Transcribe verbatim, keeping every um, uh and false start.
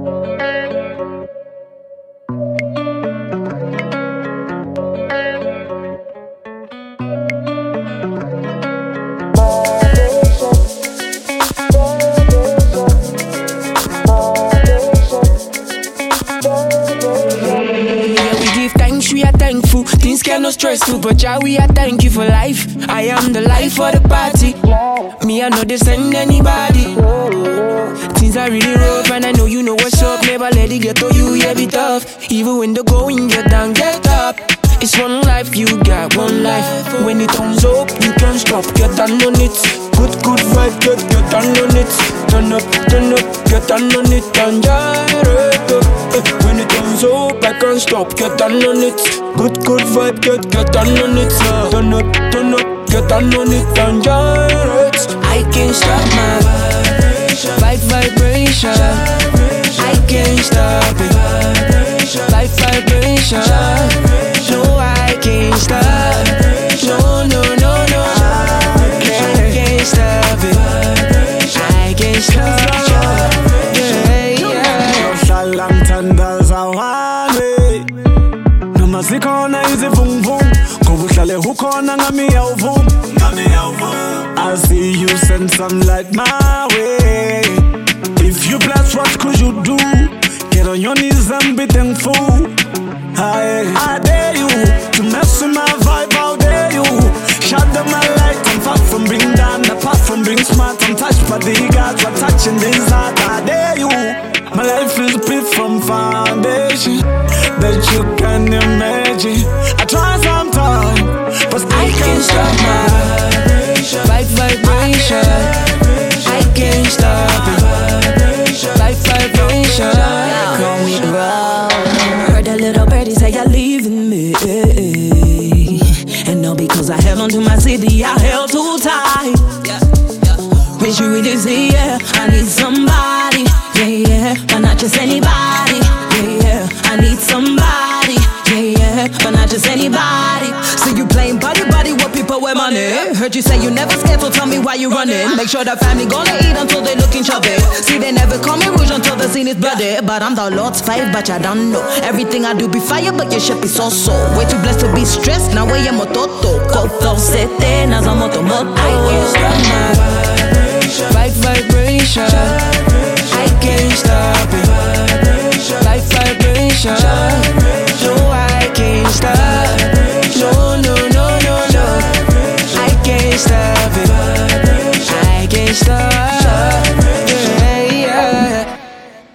Things get no stressful, but yeah, we are thank you for life. I am the life for the party. Me, I know they send anybody. Things are really rough, and I know you know what's up. Never let it get to you, yeah, be tough. Even when the going get down, get up. It's one life, you got one life. When it turns up, you can't stop, get down on it. Good, good vibe, get, get down on it. Turn up, turn up, get down on it. And gyrate up. When it turns up, I can't stop, get down on it. Good, good vibe, get, get down on it. Turn up, turn up, get down on it. And gyrate. I can't stop my vibe, vibration. I can't stop it. Life vibration. No, I can't stop. No, no, no, no. I can't stop it. I can't stop. Yeah, yeah. Salam tandals awale. Namasikona izi vung vung. Kobuhlale hukona ngami yawvum. I see you send some light my way. If you bless, what could you do? Get on your knees and be thankful. I, I dare you to mess with my vibe, how dare you? Shut down my light, I'm far from being done. Apart from being smart, I'm touched by the gods. We're touching this heart, I dare you. My life is built from foundation that you can imagine. I try sometimes, but I, I can't stop my life vibration. I can't stop it. Life vibration. Call me wrong. Heard a little birdie say you're leaving me, and all because I held on to my city, I held too tight. Wish you really see, yeah, I need somebody, yeah, yeah, but not just anybody, yeah, yeah. I need somebody, yeah, yeah, but not just anybody. So you playing buddy buddy with people with money. Heard you say you never scared, so tell me why you running. Make sure that family gonna eat until they looking chubby. See, they never call me rouge until the scene is bloody. But I'm the Lord's fave, but I don't know. Everything I do be fire, but your shit be so so. Way too blessed to be stressed, now way I'm a toto. Koto sete, na za moto moto. I can't stop my life vibration. I can't stop it. Life vibration.